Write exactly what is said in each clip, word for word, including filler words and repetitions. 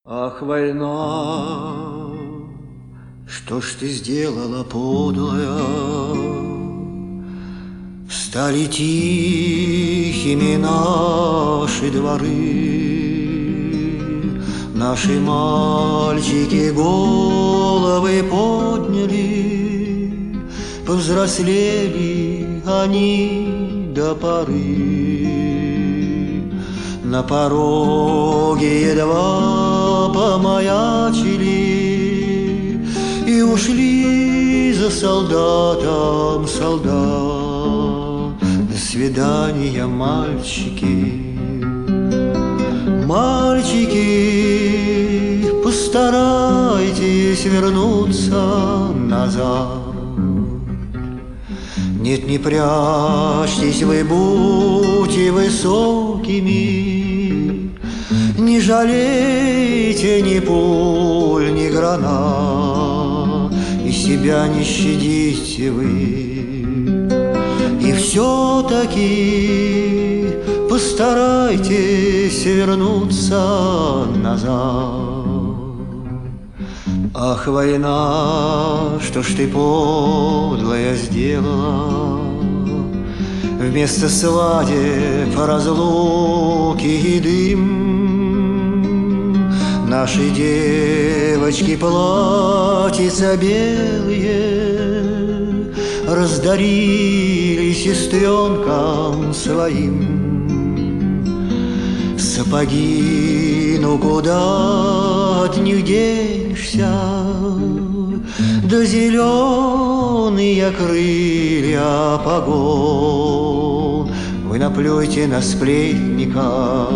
Ах, война, что ж ты сделала, подлая? Стали тихими наши дворы, наши мальчики головы подняли, повзрослели они до поры. На пороге едва помаячили и ушли за солдатом солдат. До свидания, мальчики, мальчики, постарайтесь вернуться назад. Нет, не прячьтесь вы, будьте высокими, не жалейте ни пуль, ни гранат, и себя не щадите вы. И все-таки постарайтесь вернуться назад. Ах, война, что ж ты, подлая, сделала? Вместо свадеб, разлуки и дым наши девочки платьица белые раздарили сестренкам своим. Сапоги, ну куда от них денешься? Да зеленые крылья погон вы наплюйте на сплетника.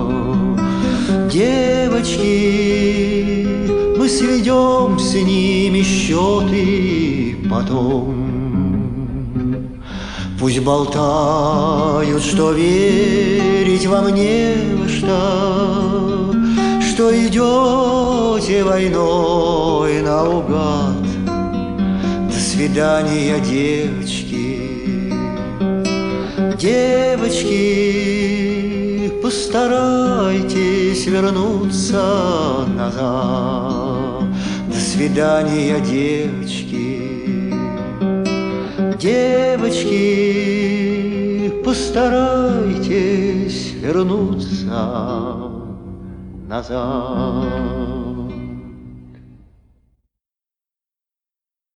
Девочки, мы сведем с ними счеты потом. Пусть болтают, что верить вам не во что, что идете войной наугад. До свидания, девочки, девочки, постарайтесь вернуться назад. До свидания, девочки, девочки, постарайтесь вернуться назад.